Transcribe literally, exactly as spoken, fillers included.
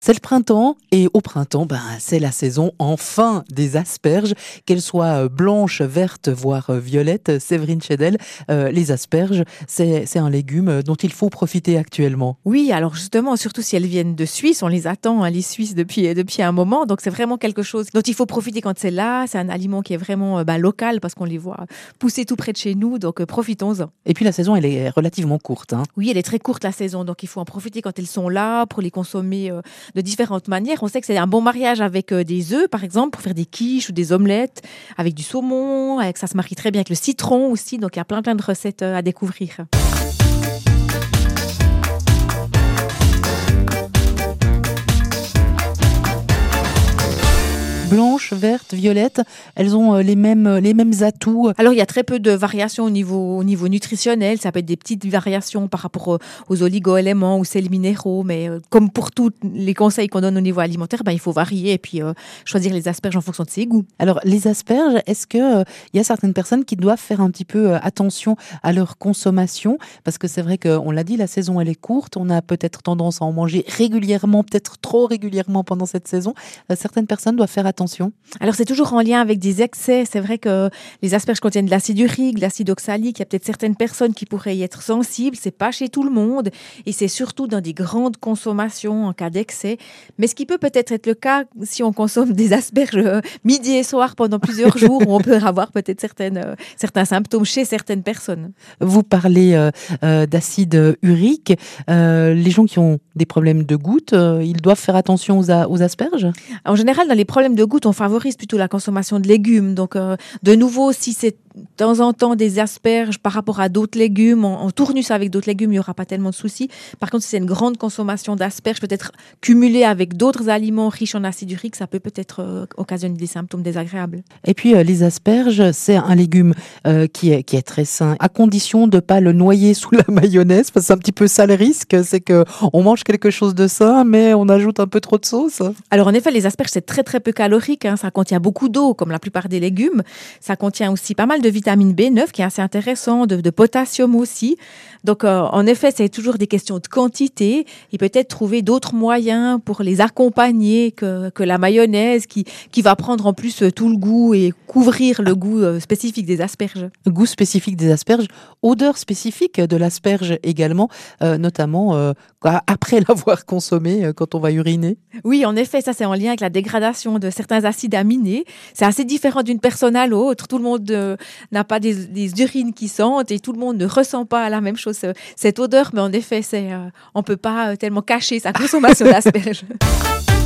C'est le printemps et au printemps, ben, c'est la saison enfin des asperges, qu'elles soient blanches, vertes, voire violettes. Séverine Chédel, euh, les asperges, c'est, c'est un légume dont il faut profiter actuellement. Oui, alors justement, surtout si elles viennent de Suisse, on les attend, hein, les Suisses, depuis, depuis un moment. Donc c'est vraiment quelque chose dont il faut profiter quand c'est là. C'est un aliment qui est vraiment bah, local parce qu'on les voit pousser tout près de chez nous. Donc euh, profitons-en. Et puis la saison, elle est relativement courte. Hein. Oui, elle est très courte la saison. Donc il faut en profiter quand elles sont là pour les consommer euh, de différentes manières. On sait que c'est un bon mariage avec euh, des œufs, par exemple, pour faire des quiches ou des omelettes, avec du saumon, avec, ça se marie très bien avec le citron aussi. Donc il y a plein plein de recettes euh, à découvrir. Blanches, vertes, violettes, elles ont les mêmes, les mêmes atouts. Alors, il y a très peu de variations au niveau, au niveau nutritionnel. Ça peut être des petites variations par rapport aux oligo-éléments ou sels minéraux. Mais euh, comme pour tous les conseils qu'on donne au niveau alimentaire, ben, il faut varier et puis euh, choisir les asperges en fonction de ses goûts. Alors, les asperges, est-ce qu'il euh, y a certaines personnes qui doivent faire un petit peu euh, attention à leur consommation? Parce que c'est vrai qu'on l'a dit, la saison, elle est courte. On a peut-être tendance à en manger régulièrement, peut-être trop régulièrement pendant cette saison. Euh, certaines personnes doivent faire attention. Alors, c'est toujours en lien avec des excès. C'est vrai que les asperges contiennent de l'acide urique, de l'acide oxalique. Il y a peut-être certaines personnes qui pourraient y être sensibles. C'est pas chez tout le monde. Et c'est surtout dans des grandes consommations en cas d'excès. Mais ce qui peut peut-être être le cas si on consomme des asperges midi et soir pendant plusieurs jours, où on peut avoir peut-être certaines, euh, certains symptômes chez certaines personnes. Vous parlez euh, euh, d'acide urique. Euh, les gens qui ont des problèmes de goutte, euh, ils doivent faire attention aux, a- aux asperges? En général, dans les problèmes de goutte, on favorise plutôt la consommation de légumes. Donc, euh, de nouveau, si c'est de temps en temps des asperges par rapport à d'autres légumes, on, on tourne ça avec d'autres légumes, il n'y aura pas tellement de soucis. Par contre, si c'est une grande consommation d'asperges, peut-être cumulée avec d'autres aliments riches en acide urique, ça peut peut-être euh, occasionner des symptômes désagréables. Et puis, euh, les asperges, c'est un légume euh, qui, est, qui est très sain, à condition de ne pas le noyer sous la mayonnaise, parce que c'est un petit peu ça le risque, c'est qu'on mange quelque chose de sain, mais on ajoute un peu trop de sauce. Alors, en effet, les asperges, c'est très, très peu calorique. Hein. Ça contient beaucoup d'eau, comme la plupart des légumes. Ça contient aussi pas mal de vitamine B neuf, qui est assez intéressant, de, de potassium aussi. Donc, euh, en effet, c'est toujours des questions de quantité et peut-être trouver d'autres moyens pour les accompagner que, que la mayonnaise qui, qui va prendre en plus tout le goût et couvrir le goût euh, spécifique des asperges. Goût spécifique des asperges, odeur spécifique de l'asperge également, euh, notamment euh, après l'avoir consommé euh, quand on va uriner. Oui, en effet, ça c'est en lien avec la dégradation de certains acides aminés. C'est assez différent d'une personne à l'autre. Tout le monde euh, n'a pas des, des urines qui sentent et tout le monde ne ressent pas la même chose, cette odeur. Mais en effet, c'est, euh, on ne peut pas tellement cacher sa consommation d'asperges.